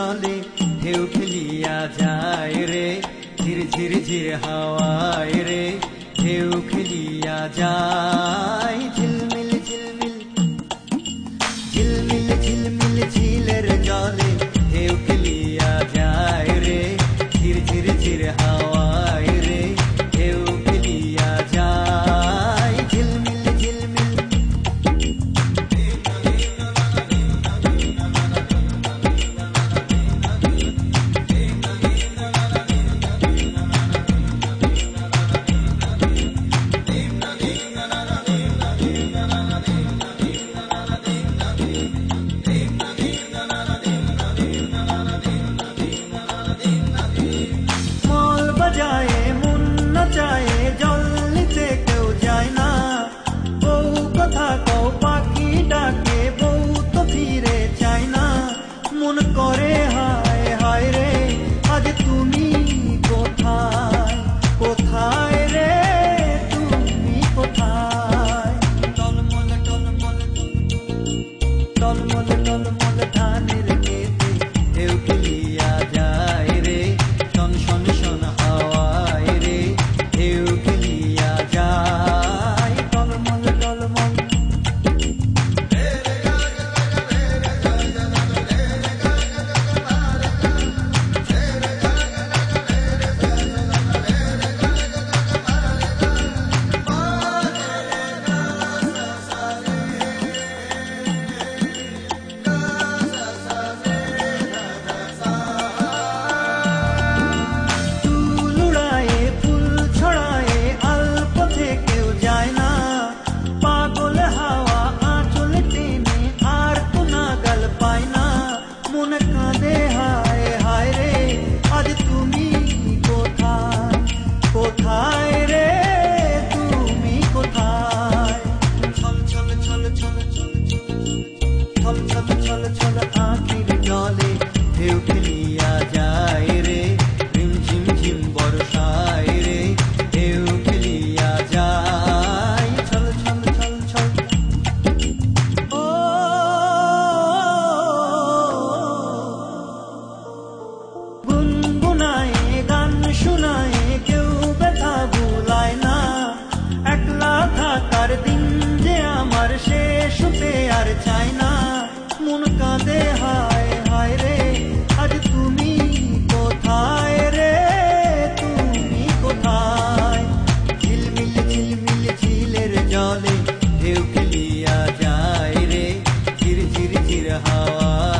জলে ঢেউ খেলিয়া যায় রে, ঝির ঝির ঝির হাওয়ায় রে ঢেউ খেলিয়া যায়। ঝিলমিল ঝিলমিল ঝিলমিল ঝিলমিল ঝিলের জলে ঢেউ খেলিয়া যায় রে, ঝির ঝির ঝির হাওয়ায় রে ঢেউ খেলিয়া যায়। ঝিলমিল ঝিলমিল করে হায় হায় রে আজ তুমি কোথায়, কোথায় রে তুমি কোথায়। টলমল টলমল টলমল টলমল ধানের খেতে ঢেউ খেলিয়া যায় রে, শন শন শন হাওয়ায় রে ঢেউ খেলিয়া যায়। টলমল টলমল ঢেউ খেলিয়া যায় রে, রিম ঝিম ঝিম বর্ষায় রে ঢেউ খেলিয়া যায়। ছল ছল ছল ছল ও গুনগুনায় গান শোনায় কেউ ব্যথা ভুলায় না, একলা থাকার দিন যে আমার শেষ হতে আর চায় না। মন কাঁদে হায় হায় রে আজ তুমি কোথায় রে তুমি কোথায়। ঝিলমিল ঝিলমিল ঝিলের জলে ঢেউ খেলিয়া যায় রে, ঝির ঝির ঝির হাওয়া